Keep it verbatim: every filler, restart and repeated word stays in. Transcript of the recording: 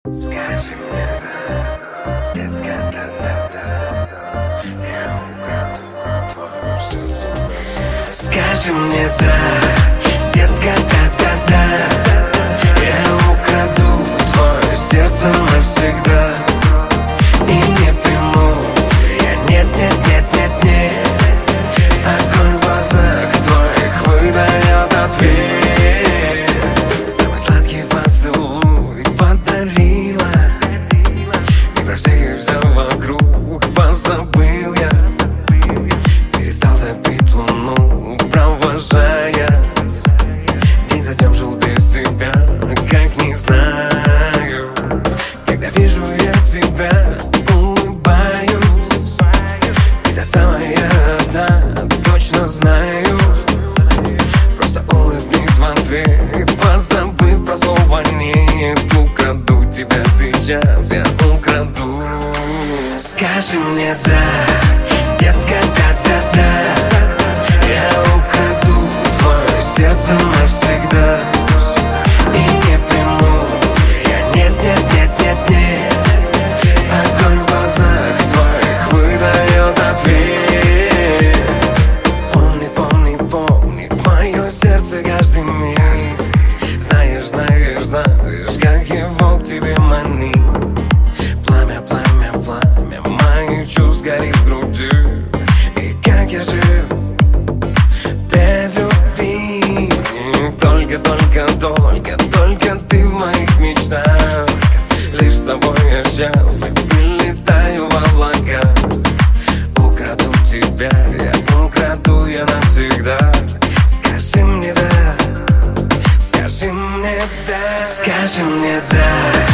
Скажи мне да, детка, да-да-да, я украду твое сердце. Скажи мне да, детка, да-да-да, я украду твое сердце навсегда. И не приму я нет-нет-нет-нет-нет. Огонь в глазах твоих выдает ответ. Самый сладкий поцелуй подарила, и про всех все вокруг позабыл я. Перестал топить луну, провожая. День за днем жил без тебя, как не знаю. Когда вижу я тебя, улыбаюсь. Ты та самая одна, точно знаю. Просто улыбнись в ответ, позабыв про слово нет. Украду тебя сейчас, я украду. Скажи мне да, детка, да-да-да, я украду твое сердце навсегда. И не приму я нет-нет-нет-нет-нет. Огонь в глазах твоих выдает ответ. Помнит, помнит, помнит мое сердце каждый миг. Знаешь, знаешь, знаешь, как его к тебе манит. Пламя, пламя, пламя моих чувств горит в груди. И как я жив без любви. Только, только, только, только ты в моих мечтах. Лишь с тобой я счастлив, прилетаю в облака. Украду тебя, я украду я навсегда. Скажи мне да, скажи мне да, скажи мне да.